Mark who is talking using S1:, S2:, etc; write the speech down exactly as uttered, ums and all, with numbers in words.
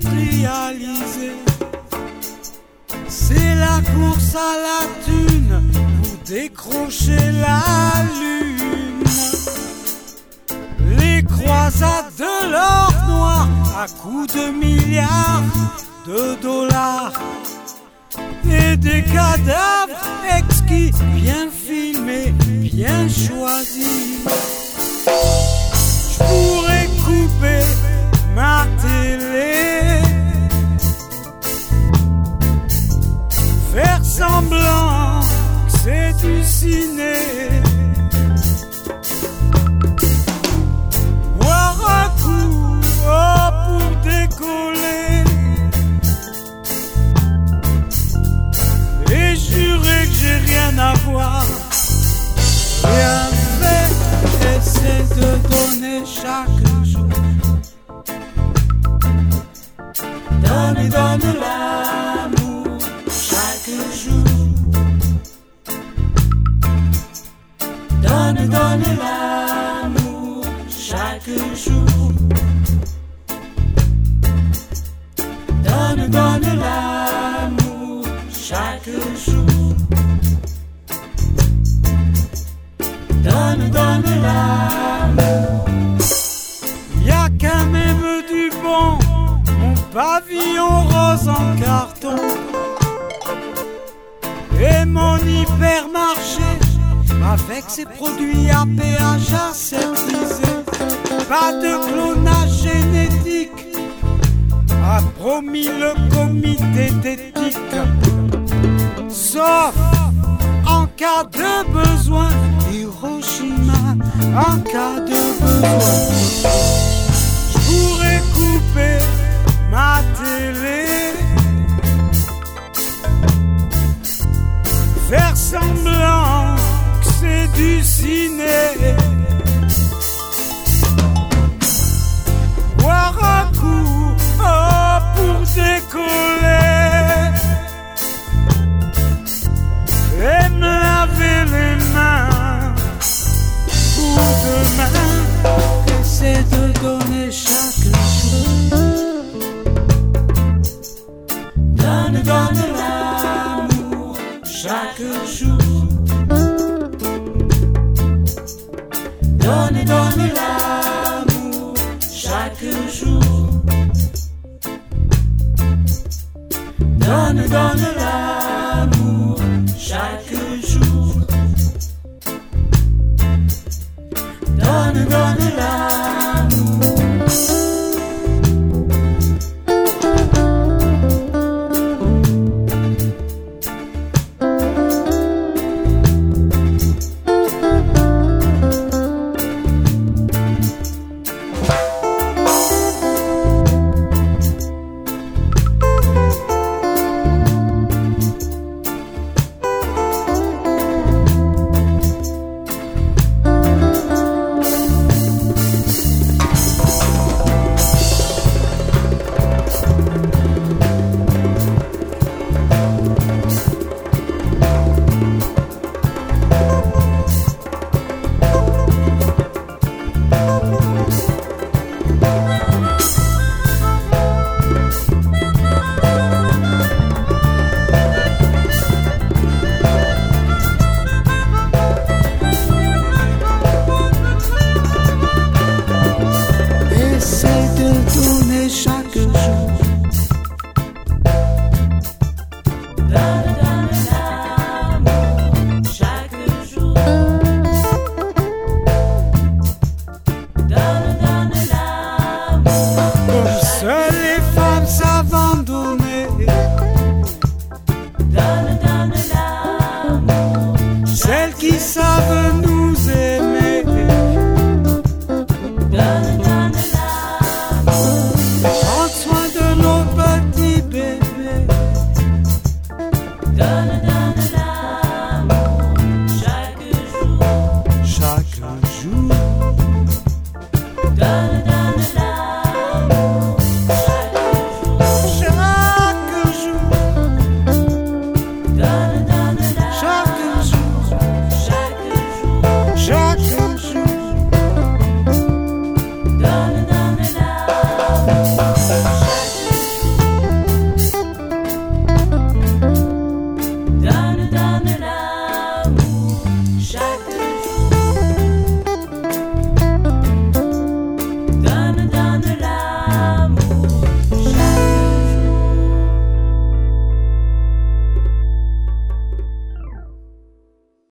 S1: industrialisée. C'est la course à la thune pour décrocher la lune. Les croisades de l'or noir à coups de milliards de dollars. Et des cadavres exquis, bien filmés, bien choisis. Je pourrais couper ma télé, faire semblant que c'est du ciné, boire un coup oh, pour décoller et jurer que j'ai rien à voir. Rien fait, essaie de donner chaque jour. Donne, donne l'amour chaque jour. Donne, donne l'amour chaque jour. Donne, donne l'amour chaque jour. Donne, donne l'amour. Y'a quand même du bon, mon pavillon rose en carton et mon hypermarché avec ses produits à péage aseptisé. Pas de clonage génétique, a promis le comité d'éthique. Sauf en cas de besoin, Hiroshima, en cas de besoin. Je pourrais couper ma télé, faire semblant que c'est du ciné, boire un coup oh, pour décoller et me laver les mains pour demain. Essaie de donner chaque jour. Donne, donne l'amour chaque jour. Donne, donne l'amour chaque jour. Donne, donne l'amour.